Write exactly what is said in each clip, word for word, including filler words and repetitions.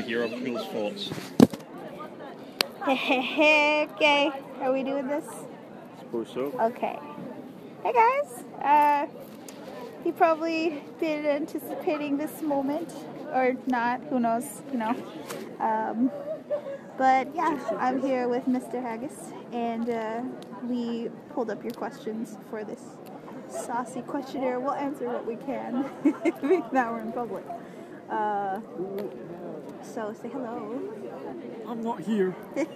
hear other people's thoughts. Okay, are we doing this? Suppose so. Okay. Hey guys, uh, you probably been anticipating this moment, or not, who knows, you know. Um, but yeah, I'm here with Mister Haggis, and uh, we pulled up your questions for this saucy questionnaire. We'll answer what we can now we're in public. Uh, so say hello. I'm not here.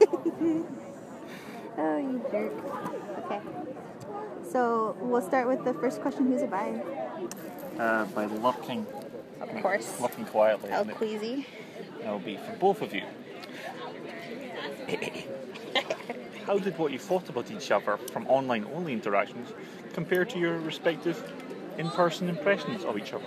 Oh, you jerk. Okay. So we'll start with the first question. Who's it by? Uh, by lurking. Of course. Lurking quietly. El and it- Queasy. It'll be for both of you. How did what you thought about each other from online-only interactions compare to your respective in-person impressions of each other?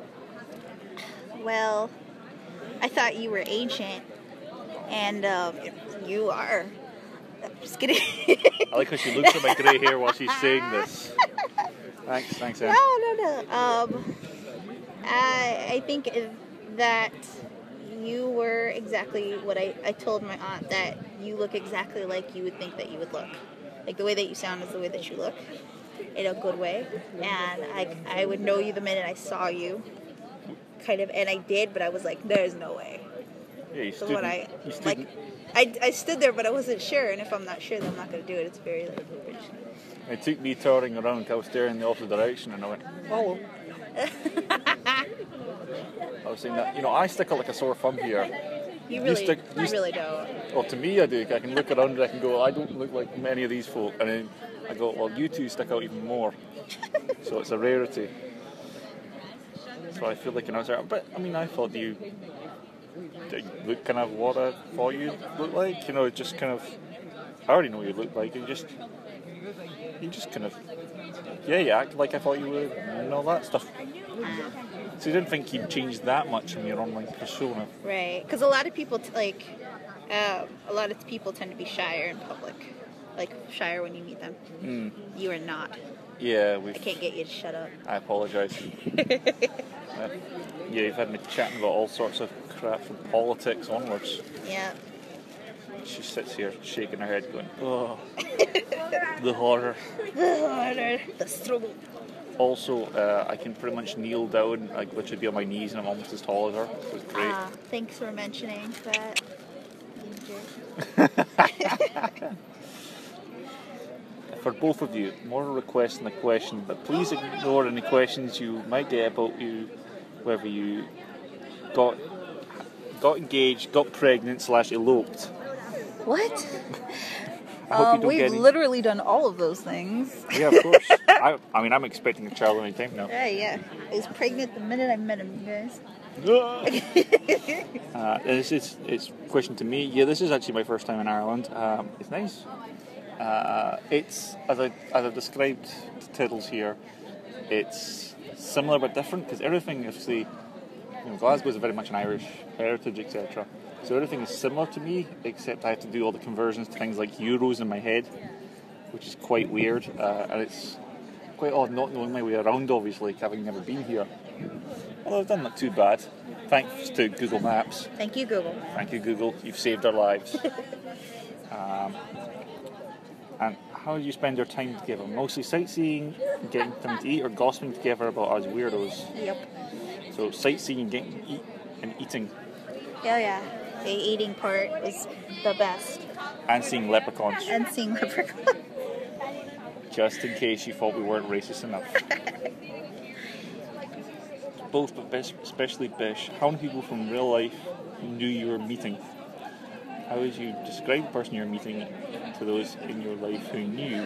Well, I thought you were ancient, and um, you are. I'm just kidding. I like how she looks at my grey hair while she's saying this. Thanks, thanks, Em. No, no, no. Um, I, I think that you were exactly what I, I told my aunt, that you look exactly like you would think that you would look. Like, the way that you sound is the way that you look, in a good way. And I, I would know you the minute I saw you, kind of, and I did, but I was like, there's no way. Yeah, you So stood, when I, you stood like, I, I stood there, but I wasn't sure, and if I'm not sure, then I'm not going to do it. It's very, like, It took me turning around, I was staring in the opposite direction, and I went, oh. I was saying that, you know, I stick out like a sore thumb here. You really, stick- you you st- really don't. Well, to me, I do. I can look around and I can go, I don't look like many of these folk. And then I go, well, you two stick out even more. So it's a rarity. So I feel like an outsider. But, I mean, I thought you did you look kind of what I thought you looked like. You know, just kind of, I already know what you look like. You just, you just kind of, yeah, you act like I thought you would and all that stuff. So you didn't think you'd changed that much in your online persona. Right, because a lot of people, t- like, um, a lot of people tend to be shyer in public. Like, shyer when you meet them. Mm. You are not. Yeah, we. I can't get you to shut up. I apologise. uh, yeah, you've had me chatting about all sorts of crap from politics onwards. Yeah. She sits here shaking her head going, oh, the horror. The horror. The struggle. Also, uh, I can pretty much kneel down, like literally be on my knees, and I'm almost as tall as her. So it's great. Ah, thanks for mentioning that. You jerk. For both of you, more a request than a question, but please ignore any questions you might get about you, whether you got got engaged, got pregnant, slash eloped. What? I hope Um, you don't we've get any. literally done all of those things. Yeah, of course. I, I mean, I'm expecting a child any time now. Yeah, yeah. I was pregnant the minute I met him, you guys. uh, this is it's a question to me. Yeah, this is actually my first time in Ireland. Um, it's nice. Uh, it's as I as I've described to Tiddles here. It's similar but different because everything, if say, you know, Glasgow is very much an Irish heritage, et cetera. So everything is similar to me, except I have to do all the conversions to things like euros in my head, which is quite weird, uh, and it's quite odd not knowing my way around, obviously, having never been here. Although I've done not too bad, thanks to Google Maps. Thank you, Google. Thank you, Google. You've saved our lives. um, and how do you spend your time together? Mostly sightseeing, getting something to eat, or gossiping together about us weirdos? Yep. So sightseeing, getting eat, and eating, Yeah, yeah. The eating part is the best. and seeing leprechauns. And seeing leprechaun. Just in case you thought we weren't racist enough. Both, but best, especially Bish, how many people from real life knew you were meeting? How would you describe the person you're meeting to those in your life who knew?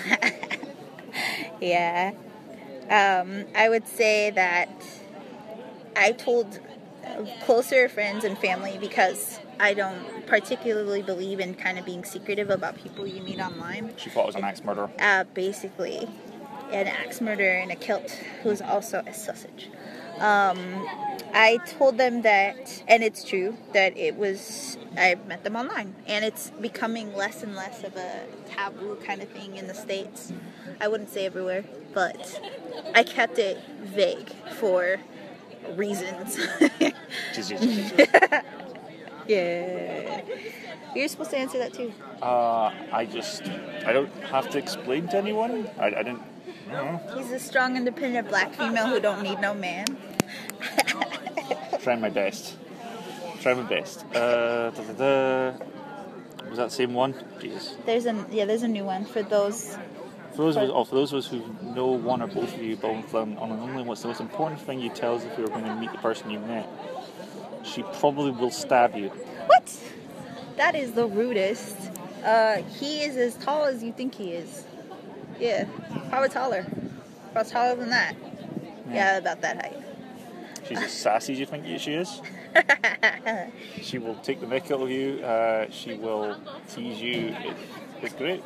Yeah. Um, I would say that I told closer friends and family because I don't particularly believe in kind of being secretive about people you meet online. She thought I was an axe murderer. Uh, basically, an axe murderer in a kilt who's also a sausage. Um, I told them that, and it's true, that it was, I met them online, and it's becoming less and less of a taboo kind of thing in the States. I wouldn't say everywhere, but I kept it vague for reasons. Yeah. You're supposed to answer that too. Uh, I just, I don't have to explain to anyone. I, I didn't, I don't know. He's a strong, independent black female who don't need no man. Trying my best. Trying my best. Uh, da, da, da. Was that the same one? Jesus. There's a yeah, there's a new one for those. For those of us, oh, for those of us who know one or both of you, both um, on an only, what's the most important thing you tell us if you were going to meet the person you met? She probably will stab you. What? That is the rudest. Uh, he is as tall as you think he is. Yeah, probably taller. Probably taller than that. Yeah, yeah about that height. She's as sassy as you think she is. She will take the mick out of you. Uh, she will tease you. It, it's great.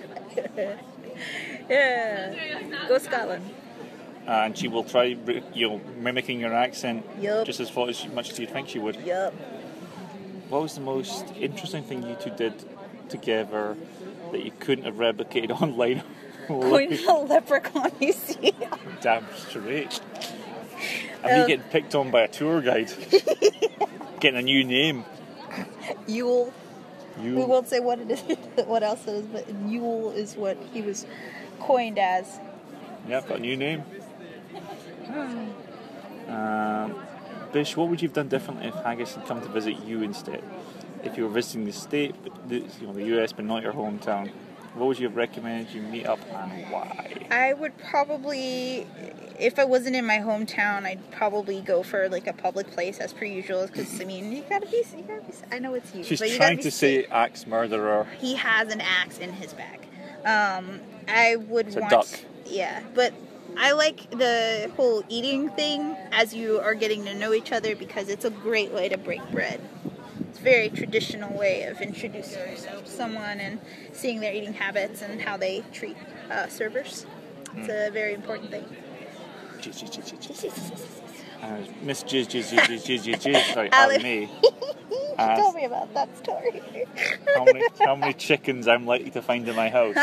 Yeah. Go Scotland. Uh, and she will try, you know, mimicking your accent yep. just as far as much as you think she would. Yep. What was the most interesting thing you two did together that you couldn't have replicated online? Going to a leprechaun museum. Damn straight. And um, me getting picked on by a tour guide. Getting a new name. Yule. Yule. We won't say what it is, what else it is, but Yule is what he was coined as. Yeah, I've got a new name. um, Bish, what would you have done differently if Haggis had come to visit you instead? If you were visiting the state, but the, you know, the U S, but not your hometown, what would you have recommended you meet up and why? I would probably, if I wasn't in my hometown, I'd probably go for like a public place as per usual. Because I mean, you gotta be, you gotta be. I know it's you. She's but you trying to safe. say axe murderer. He has an axe in his bag. Um, I would it's want. A duck. Yeah, but I like the whole eating thing as you are getting to know each other because it's a great way to break bread. It's a very traditional way of introducing yourself to someone and seeing their eating habits and how they treat uh, servers. It's mm. a very important thing. Jizz, jizz, jizz, jizz, jizz. Uh, Miss Jizz, Jizz, Jizz, Jizz, Jizz, Jizz, Jizz, sorry, Ali Mae. Uh, Tell me about that story. how many how many chickens I'm likely to find in my house?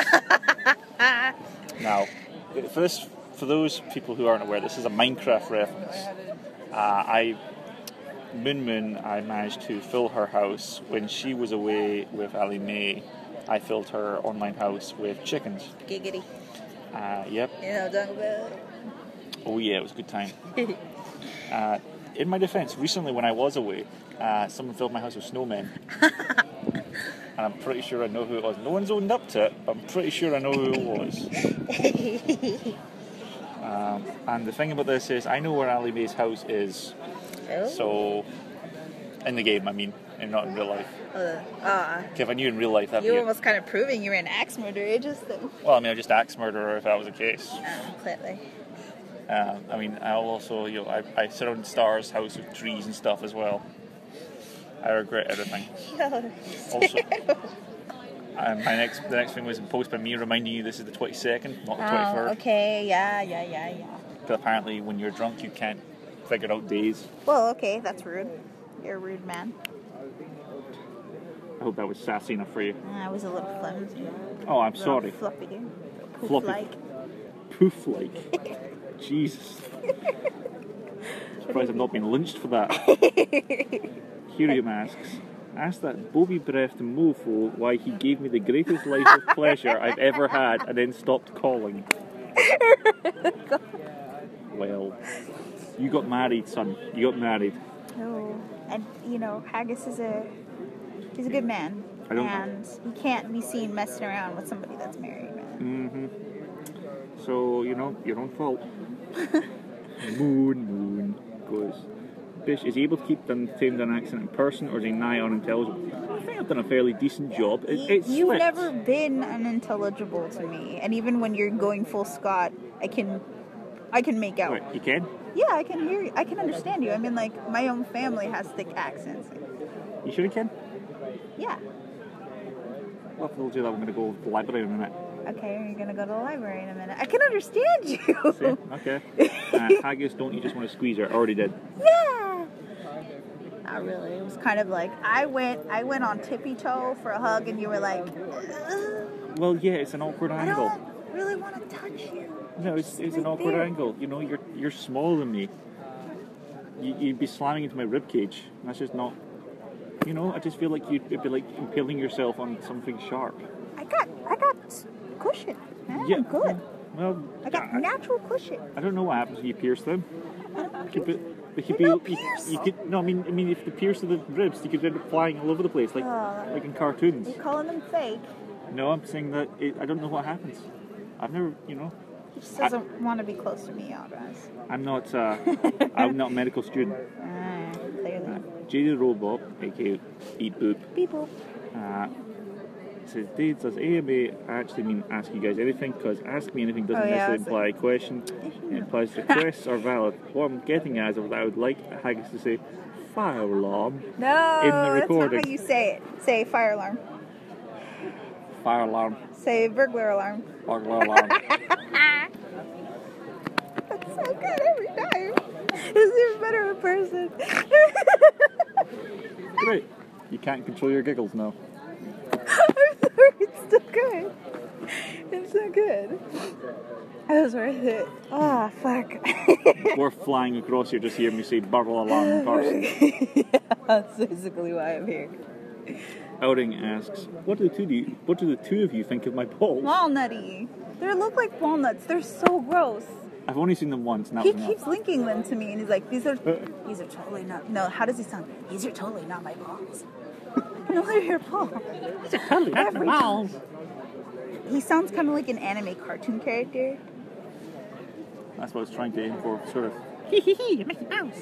Now, for this, for those people who aren't aware, this is a Minecraft reference. Uh, I, Moon Moon, I managed to fill her house when she was away with Ali Mae. I filled her online house with chickens. Giggity. Uh, yep. You know what I'm talking about? Oh yeah, it was a good time. uh, in my defence, recently when I was away, uh, someone filled my house with snowmen. And I'm pretty sure I know who it was. No one's owned up to it, but I'm pretty sure I know who it was. um, and the thing about this is, I know where Ali Mae's house is. Oh. So, in the game, I mean, and not in real life. Uh, uh, if I knew in real life, that'd you be were almost kind of proving you were an axe murderer, just then. Well, I mean, I'm just axe murderer if that was the case. Oh, clearly. Um, I mean, I'll also, you know, I, I surround Star's house with trees and stuff as well. I regret everything. Also, um, my next, the next thing was a post by me reminding you this is the twenty-second, not the twenty-third. Oh, okay, yeah, yeah, yeah, yeah. Because apparently when you're drunk you can't figure out days. Well, okay, that's rude. You're a rude man. I hope that was sassy enough for you. I was a little flimsy. Oh, I'm sorry. Fluffy. Poof-like. Poof-like. Jesus. Surprised I've not been lynched for that. Helium asks, ask that Bobby-breathed mofo why he gave me the greatest life of pleasure I've ever had and then stopped calling. Well, you got married, son. You got married. Oh, and you know, Haggis is a he's a good man, I don't and he can't be seen messing around with somebody that's married. Mm-hmm. So you know, your own fault. Moon, moon goes. Bish, is he able to keep the tamed an accent in person, or is he nigh unintelligible? I think I've done a fairly decent job. It, it's You've slipped. never been unintelligible to me, and even when you're going full Scot, I can, I can make out. Wait, you can? Yeah, I can hear you. I can understand you. I mean, like, my own family has thick accents. You sure you can? Yeah. Well, if we'll do that, we're going to go to the library in a minute. Okay, you're going to go to the library in a minute. I can understand you. See? Okay. Uh, Haggis, don't you just want to squeeze her? I already did. Yeah. Not really. It was kind of like, I went I went on tippy toe for a hug, and you were like, ugh. Well, yeah, it's an awkward I angle. I don't really want to touch you. No, it's, it's an awkward there. angle. You know, you're you're smaller than me. You, you'd be slamming into my rib cage. That's just not... You know, I just feel like you'd it'd be like impaling yourself on something sharp. I got, I got cushion. Man, Yeah. I'm good. Well, I got natural cushion. I don't know what happens when you pierce them. Could be, they could be, They're not you, pierced. you could no. I mean, I mean, if they pierce the ribs, you could end up flying all over the place, like Oh. like in cartoons. You calling them fake? No, I'm saying that it, I don't know what happens. I've never, you know, He just doesn't want to be close to me, Aldous. I'm not. Uh, I'm not a medical student. Ah, clearly. J D Robot, aka Eat Boop, Beep boop. uh, says, Dave, does A M A actually mean ask you guys anything? Because ask me anything doesn't Oh, yeah, necessarily it's imply a question. It implies requests are valid. What I'm getting at is that I would like Haggis to say fire alarm. No, In the recording. that's not how you say it. Say fire alarm. Fire alarm. Say burglar alarm. Burglar alarm. That's so good every time. It's even better in person. Great. You can't control your giggles now. I'm sorry, it's still good. It's so good. That was worth it. Oh, fuck. We're flying across here just hear me say burglar alarm in person. Yeah, that's basically why I'm here. Outing asks, what do the two of you, what do the two of you think of my balls? Walnutty. They look like walnuts. They're so gross. I've only seen them once, and that He was enough. keeps linking them to me, and he's like, "These are, these are totally not." No, how does he sound? These are totally not my balls. No, they're your balls. These are totally not my Every balls. He sounds kind of like an anime cartoon character. That's what I was trying to aim for, sort of. Hee hee hee, Mickey Mouse.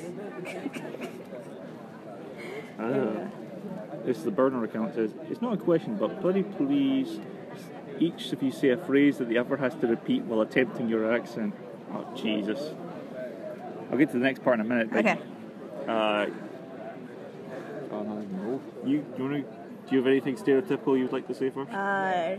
Uh, this is the burner account. Says it's not a question, but bloody please, each of you say a phrase that the other has to repeat while attempting your accent. Oh Jesus! I'll get to the next part in a minute. But, Okay. Uh, oh no, no. You, you want to? Do you have anything stereotypical you'd like to say first? Uh.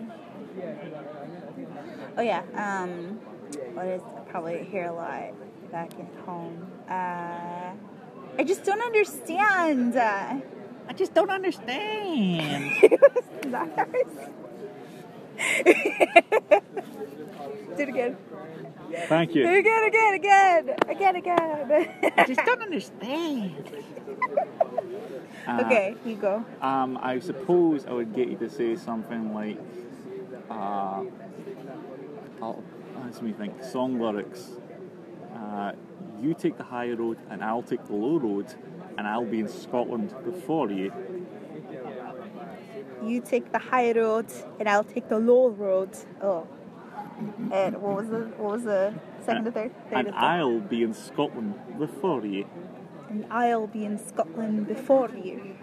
Oh yeah. Um. What is probably hear a lot back at home. Uh. I just don't understand. Uh, I just don't understand. Is that ours? Do it again. Thank Do it you. again, again, again, again, again. I just don't understand. Uh, Okay, you go. Um, I suppose I would get you to say something like, uh, I'll, let me think, song lyrics. Uh, you take the high road and I'll take the low road and I'll be in Scotland before you. You take the high road and I'll take the low road. Oh. And what was the what was the second to third? Third And to third. I'll be in Scotland before you. And I'll be in Scotland before you.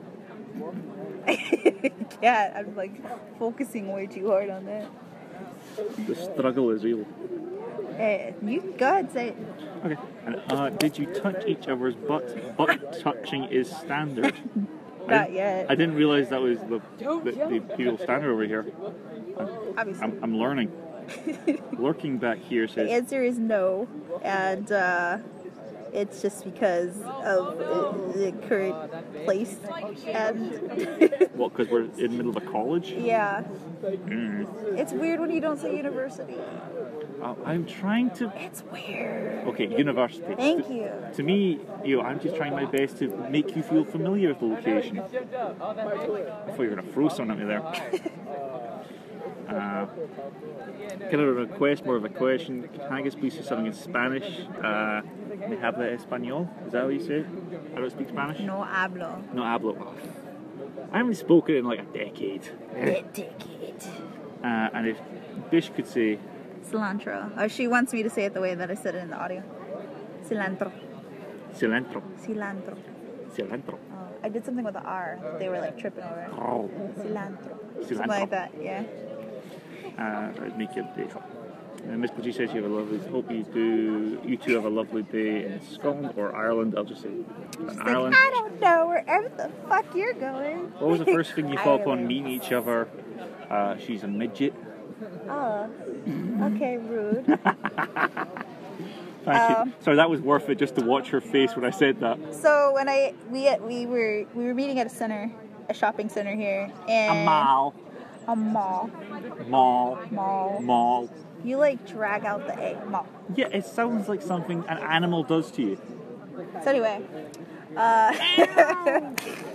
Yeah, I'm like focusing way too hard on that. The struggle is real. Hey, you go ahead, say it. Okay. And, uh, did you touch each other's butt? Butt touching is standard. Not I, yet. I didn't realise that was the, the, the people standard over here. Obviously. I'm, I'm learning. Lurking back here The says, answer is no, and uh, it's just because of uh, the current place. And what, because we're in the middle of a college? yeah, Mm. it's weird when you don't say university. Uh, I'm trying to... It's weird. Okay, university. Thank to, you. To me, you know, I'm just trying my best to make you feel familiar with the location. I thought you were going to throw something at me there. Uh, kind of a request, more of a question. Can Haggis please say something in Spanish? Uh, me habla español? Is that what you say? I don't speak Spanish? No hablo. No hablo. I haven't spoken in like a decade. Decade. Uh, and if Bish could say Cilantro. Oh, she wants me to say it the way that I said it in the audio. Cilantro. cilantro, Cilantro. cilantro. Oh, I did something with the R that they were like tripping over. Oh, Cilantro. Something Cilantro. like that, yeah. uh, I'd make your day. And Miss Bridgie says you have a lovely. Hope you do. You two have a lovely day in Scotland or Ireland. I'll just say She's Ireland. like, I don't know wherever the fuck you're going. What was the first thing you thought upon Ireland. meeting each other? Uh, she's a midget. Oh, okay, rude. Thank Um, you. Sorry, that was worth it just to watch her face when I said that. So when I we we were we were meeting at a center, a shopping center here, and A mall. a mall, Mall. mall. Mall. You like drag out the A, mall. Yeah, it sounds like something an animal does to you. So anyway, uh,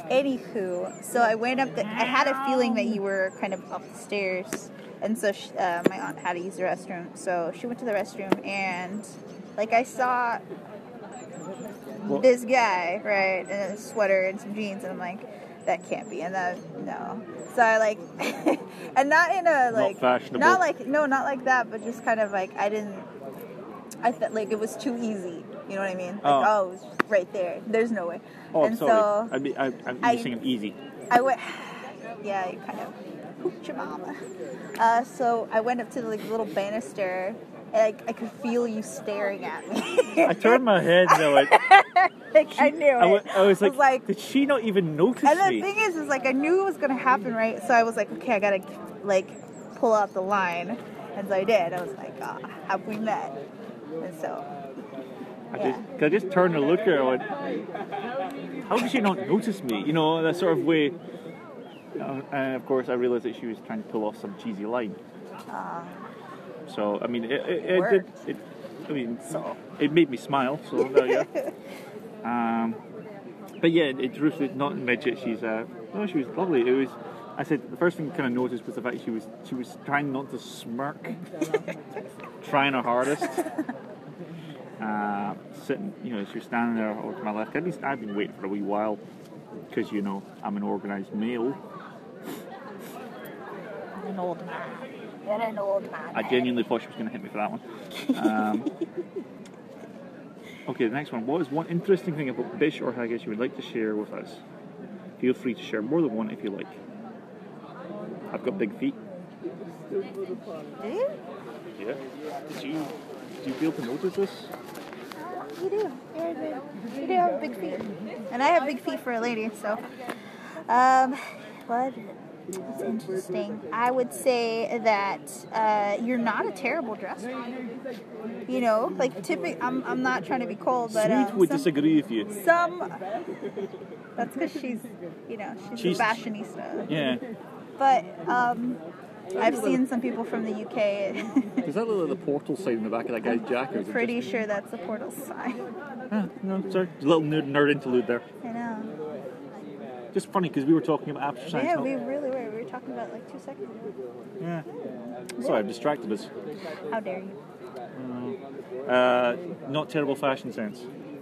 Anywho, so I went up. The, I had a feeling that you were kind of up the stairs, and so she, uh, my aunt had to use the restroom. So she went to the restroom, and like I saw What? this guy, right, in a sweater and some jeans, and I'm like, that can't be. And then no, so I like, and not in a like, Not fashionable. not like no, not like that, but just kind of like I didn't. I felt like it was too easy. You know what I mean? Like, Oh. oh, it was right there. There's no way. Oh, I'm and sorry. so I mean, I, I'm I- using it easy. I went. Yeah, you kind of pooped your mama. Uh, so I went up to the like, little banister, and I, I could feel you staring at me. I turned my head and I went. like I knew it. I, went, I was like, like, did she not even notice and the me? thing is, is like I knew it was gonna happen, right? So I was like, okay, I gotta like pull out the line, and so I did. I was like, ah, have we met? And so. I Yeah. just, 'cause I just turned and looked at her and went, how did she not notice me? You know, that sort of way. Uh, and of course, I realised that she was trying to pull off some cheesy line. Uh, So, I mean, it, it, it did. Worked. It, I mean, So. it made me smile. So there you go. Um, but yeah, it's Ruth, not a midget. She's uh, no, she was lovely. It was. I said the first thing I kind of noticed was the fact she was she was trying not to smirk, trying her hardest. Uh, sitting, you know, she was standing there over to my left. At least I've been waiting for a wee while because you know I'm an organised male. an old man. You're an old man. I genuinely thought she was going to hit me for that one. Um, okay, the next one. What is one interesting thing about Bish or Haggis you would like to share with us? Feel free to share more than one if you like. I've got big feet. Do you? Yeah. Did you, did you feel to notice this? You do. You're good. You do have big feet. And I have big feet for a lady, so. Um, what? It's interesting. I would say that uh, you're not a terrible dresser. You know, like typically, I'm I'm not trying to be cold, but Sweet uh, would some, disagree with you. some. That's because she's, you know, she's, She's- a fashionista. Yeah. But um, I've seen some people from the U K. Does that look like the portal sign in the back of that guy's jacket? or is it Pretty sure that's the portal sign. just- Ah, no, sorry. A little nerd, nerd interlude there. I know. Just funny because we were talking about after science. Yeah, not- we really were. We were talking about it like two seconds ago. Yeah. Sorry, I've distracted us. How dare you? Uh, not terrible fashion sense.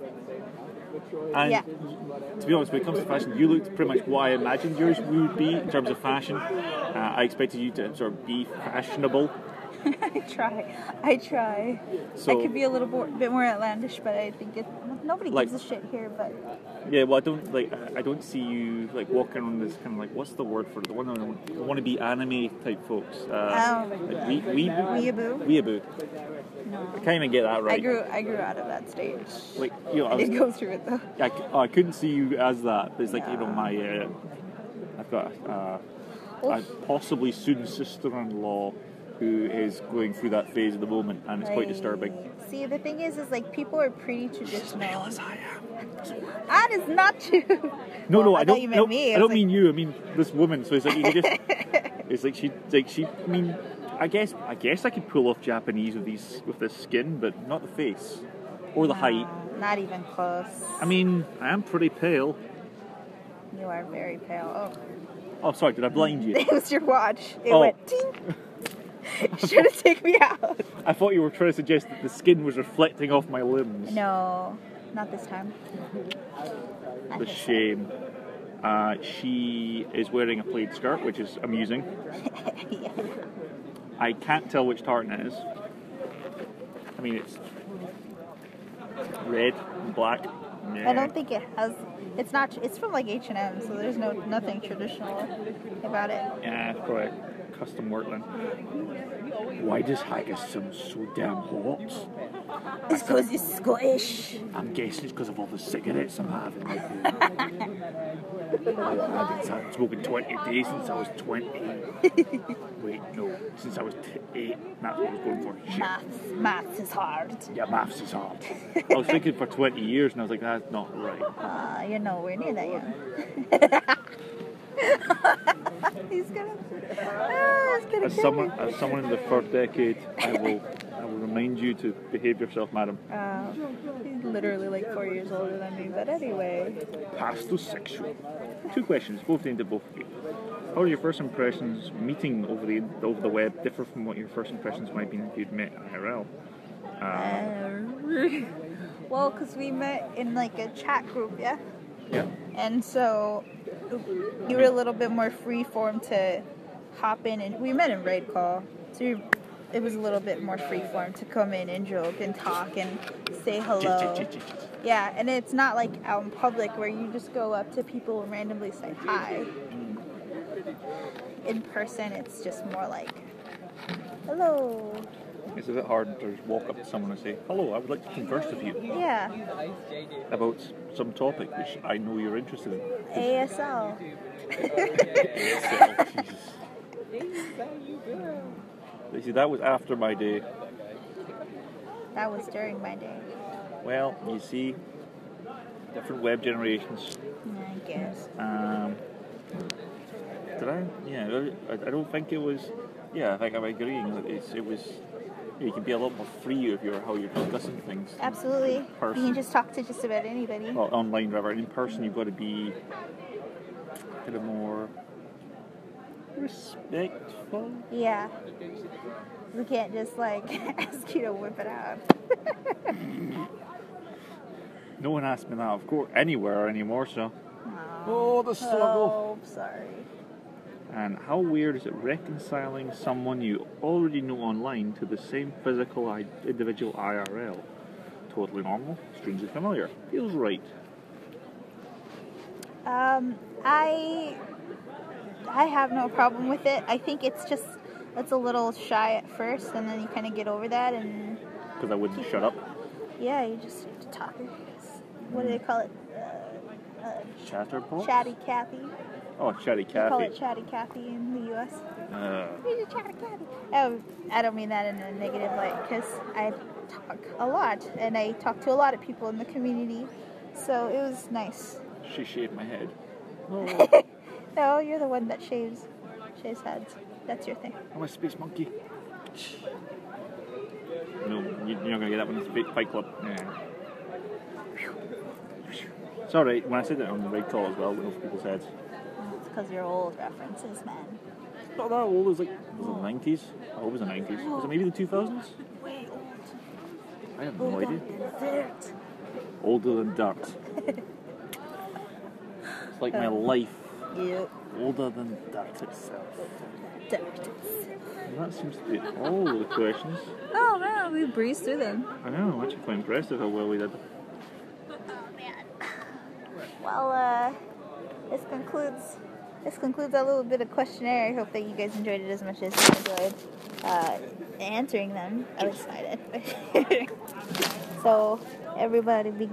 And Yeah. to be honest, when it comes to fashion, you looked pretty much what I imagined yours would be in terms of fashion. Uh, I expected you to sort of be fashionable. I try. I try. So- I could be a little more, bit more outlandish, but I think it. Nobody Like- gives a shit here, but Yeah, well, I don't like. I don't see you like walking around this kind of like what's the word for it? The one I want to be anime type folks. Uh, Oh. like wee, weeboo? Weeaboo? Weeaboo. no. I can't even get that right. I grew. I grew out of that stage. Like you know, I I was, did go through it though. I, c- oh, I couldn't see you as that. It's like you know my. Uh, I've got uh, a possibly soon sister-in-law who is going through that phase at the moment, and it's quite Like, disturbing. See, the thing is, is like people are pretty traditional. As I am. That is not true. No, Well, no, I I thought don't. you I meant don't, me. I I don't was mean you. I mean this woman. So it's like you can just. It's like she, like she. I mean, I guess, I guess I could pull off Japanese with these, with this skin, but not the face or the No, height. Not even close. I mean, I am pretty pale. You are very pale. Oh, sorry, did I blind Oh, you? it was your watch. It Oh. went ting. Should have taken me out. I thought you were trying to suggest that the skin was reflecting off my limbs. No, not this time. Not The this shame. Uh, she is wearing a plaid skirt, which is amusing. time. Yeah. I can't tell which tartan it is. I mean, it's red and black. I don't think it has. It's not. It's from like H and M, so there's no nothing traditional about it. Yeah, it's probably custom work then. Why does haggis sound so damn hot? It's because it's Scottish. I'm guessing it's because of all the cigarettes I'm having. Oh, I've been I've smoking twenty days since I was twenty. Wait, no, since I was t- eight. That's what I was going for. Shit. Maths, maths is hard. Yeah, maths is hard. I was thinking for twenty years, and I was like, that's not right. Uh, you're nowhere near that young. He's gonna. Ah, he's gonna As kill someone, me. as someone in the third decade, I will, I will remind you to behave yourself, madam. Uh, he's literally like four years older than me, but anyway. Pastosexual. two questions, both aimed at both of you. How do your first impressions meeting over the over the web differ from what your first impressions might have been if you'd met I R L? Uh, Uh, well, because we met in like a chat group, yeah? yeah. And so you were a little bit more free form to hop in, and we met in Raid Call, so you, it was a little bit more free form to come in and joke and talk and say hello. Yeah, and it's not like out in public where you just go up to people and randomly say hi. In person, it's just more like, hello. It's a bit hard to just walk up to someone and say, hello, I would like to converse with you. Yeah. About some topic which I know you're interested in. A S L. A S L, Jesus. You see, that was after my day. That was during my day. Well, you see, different web generations. I guess. Um, did I? Yeah, I, I don't think it was. Yeah, I think I'm agreeing that it's, it was. You can be a lot more free if you're how you're discussing things. Absolutely. In person. You can just talk to just about anybody. Well, online, rather. In person, you've got to be a bit more respectful. Yeah. We can't just like ask you to whip it out. No one asked me that, of course, anywhere anymore, so. Oh, Oh, the struggle. Oh, sorry. And how weird is it reconciling someone you already know online to the same physical I- individual I R L? Totally normal, strangely familiar. Feels right. Um, I I have no problem with it. I think it's just it's a little shy at first, and then you kind of get over that, and Because I wouldn't shut up. yeah, you just have to talk. What do they call it? Uh, uh, Chatterbox? Chatty Cathy. Oh, Chatty They call Cathy. it Chatty Cathy in the U S. Uh, He's a Chatty Cathy. Oh, I don't mean that in a negative light, because I talk a lot, and I talk to a lot of people in the community, so it was nice. she shaved my head. Oh, No, you're the one that shaves shaves heads. That's your thing. I'm a space monkey. No, you- you're not going to get that one. It's a big Fight Club. Yeah. It's alright. When I said it on the Raid Call as well, went over people's heads. It's because you're old references, man. Not that old. It was like, was it the nineties? I hope it was the nineties. Was it maybe the two thousands? Way old. I have no idea. Dirt. Older than dirt. It's like my life. Yep. Older than dirt itself. Dirt. And that seems to be all the questions. Oh man, we breezed through them. I know, I'm actually quite impressed with how well we did. Well, uh, this concludes this concludes our little bit of questionnaire. I hope that you guys enjoyed it as much as we enjoyed uh, answering them. I was excited. So everybody be